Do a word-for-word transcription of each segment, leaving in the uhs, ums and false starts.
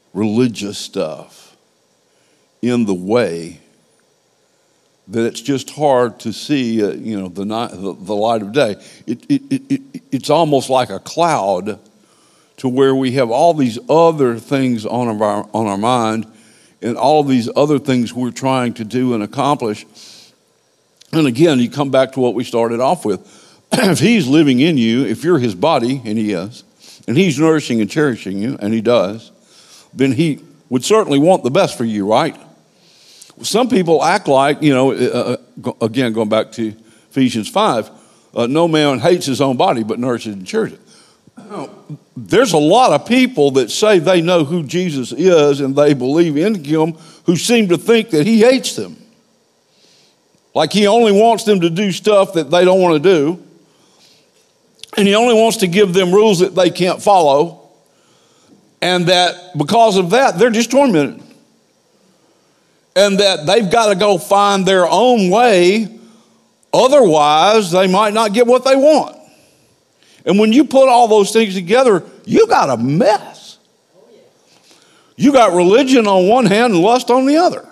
religious stuff in the way that it's just hard to see, uh, you know, the, night, the the light of day. It, it, it, it it's almost like a cloud, to where we have all these other things on our on our mind, and all these other things we're trying to do and accomplish. And again, you come back to what we started off with. If he's living in you, if you're his body, and he is, and he's nourishing and cherishing you, and he does, then he would certainly want the best for you, right? Some people act like, you know, uh, again, going back to Ephesians five, uh, no man hates his own body, but nourishes and cherishes it. There's a lot of people that say they know who Jesus is and they believe in him, who seem to think that he hates them. Like he only wants them to do stuff that they don't want to do. And he only wants to give them rules that they can't follow. And that because of that, they're just tormented. And that they've got to go find their own way. Otherwise, they might not get what they want. And when you put all those things together, you got a mess. You got religion on one hand and lust on the other.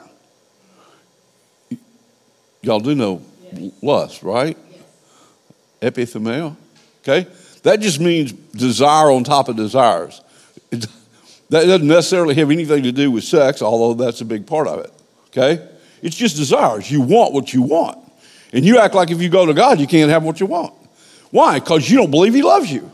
Y'all do know lust, right? Epithumia. Okay? That just means desire on top of desires. It, that doesn't necessarily have anything to do with sex, although that's a big part of it. Okay? It's just desires. You want what you want. And you act like if you go to God, you can't have what you want. Why? Because you don't believe he loves you.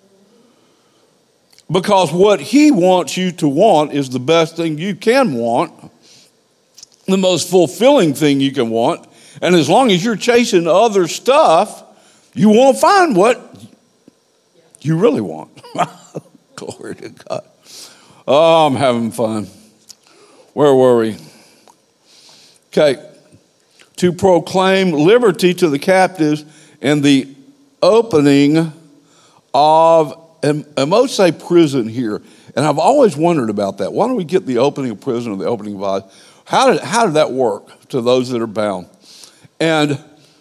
Because what he wants you to want is the best thing you can want, the most fulfilling thing you can want. And as long as you're chasing other stuff, you won't find what you really want. Glory to God. Oh, I'm having fun. Where were we? Okay. To proclaim liberty to the captives and the opening of, and, and most say prison here. And I've always wondered about that. Why don't we get the opening of prison or the opening of eyes? How did, how did that work to those that are bound? And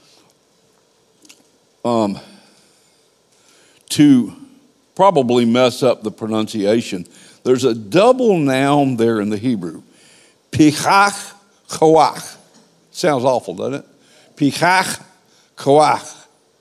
um, to probably mess up the pronunciation, there's a double noun there in the Hebrew. Pichach koach. Sounds awful, doesn't it? Pichach koach.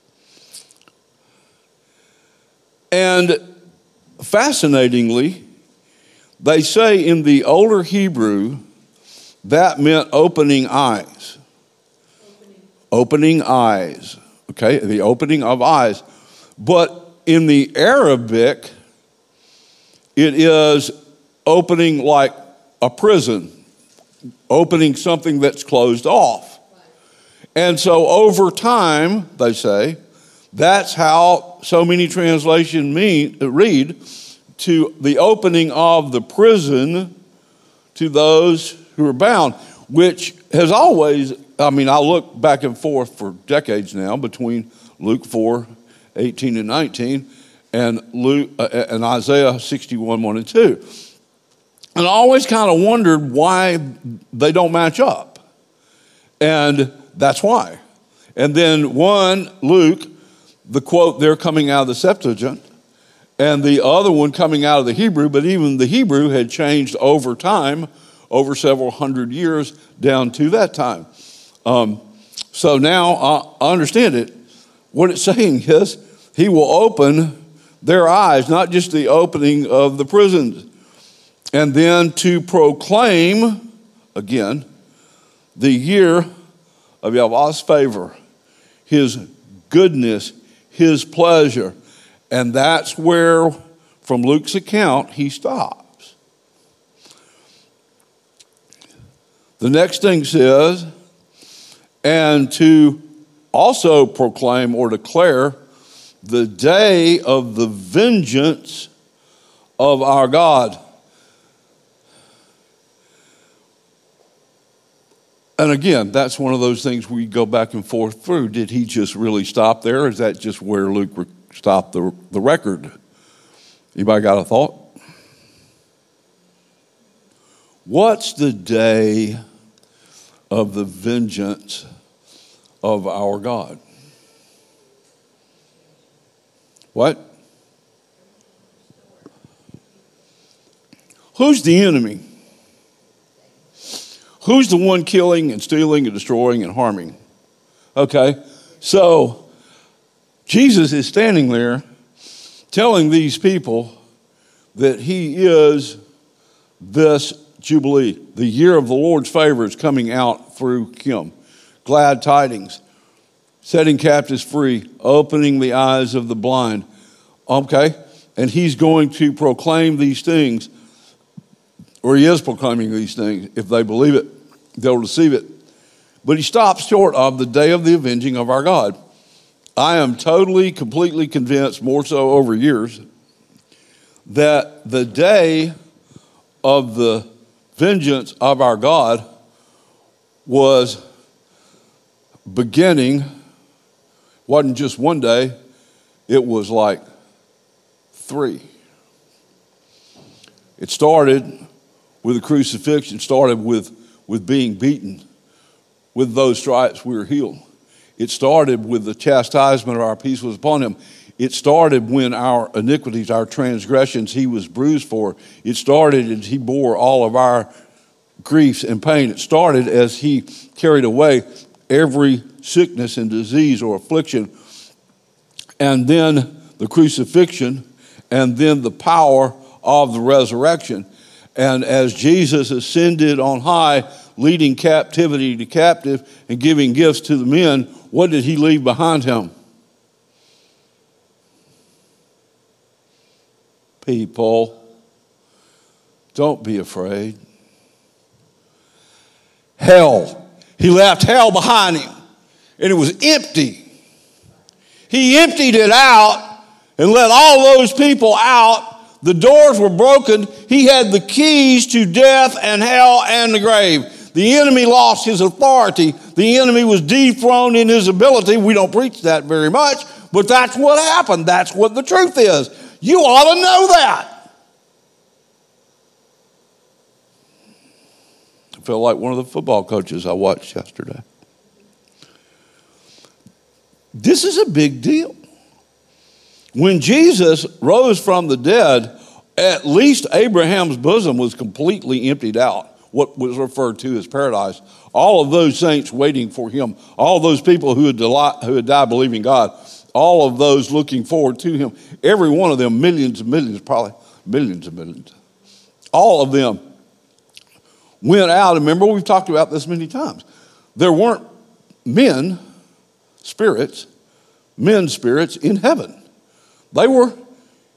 And fascinatingly, they say in the older Hebrew, that meant opening eyes. Opening, opening eyes. Okay, the opening of eyes. But in the Arabic, it is opening like a prison, opening something that's closed off. And so over time, they say, that's how so many translations mean read, to the opening of the prison to those who are bound, which has always, I mean, I look back and forth for decades now between Luke four, eighteen and nineteen, and Luke uh, and Isaiah sixty-one, one and two. And I always kind of wondered why they don't match up. And that's why. And then one, Luke, the quote there coming out of the Septuagint, and the other one coming out of the Hebrew, but even the Hebrew had changed over time, over several hundred years down to that time. Um, so now I understand it. What it's saying is he will open their eyes, not just the opening of the prisons, and then to proclaim, again, the year of Yahweh's favor, his goodness, his pleasure. And that's where, from Luke's account, he stops. The next thing says, and to also proclaim or declare the day of the vengeance of our God. And again, that's one of those things we go back and forth through. Did he just really stop there? Or is that just where Luke stopped the, the record? Anybody got a thought? What's the day of the vengeance of our God? What? Who's the enemy? Who's the one killing and stealing and destroying and harming? Okay, so Jesus is standing there telling these people that he is this Jubilee. The year of the Lord's favor is coming out through him. Glad tidings, setting captives free, opening the eyes of the blind. Okay, and he's going to proclaim these things, or he is proclaiming these things. If they believe it, they'll receive it. But he stops short of the day of the avenging of our God. I am totally, completely convinced, more so over years, that the day of the vengeance of our God was beginning, wasn't just one day, it was like three. It started with the crucifixion, started with, with being beaten. With those stripes we were healed. It started with the chastisement of our peace was upon him. It started when our iniquities, our transgressions, he was bruised for. It started as he bore all of our griefs and pain. It started as he carried away every sickness and disease or affliction. And then the crucifixion, and then the power of the resurrection. And as Jesus ascended on high, leading captivity to captive and giving gifts to the men, what did he leave behind him? People, don't be afraid. Hell. He left hell behind him, and it was empty. He emptied it out and let all those people out. The doors were broken. He had the keys to death and hell and the grave. The enemy lost his authority. The enemy was dethroned in his ability. We don't preach that very much, but that's what happened. That's what the truth is. You ought to know that. I felt like one of the football coaches I watched yesterday. This is a big deal. When Jesus rose from the dead, at least Abraham's bosom was completely emptied out. What was referred to as paradise. All of those saints waiting for him. All of those people who had, deli- who had died believing God. All of those looking forward to him. Every one of them, millions and millions, probably millions and millions. All of them went out. Remember, we've talked about this many times. There weren't men, spirits, men spirits in heaven. They were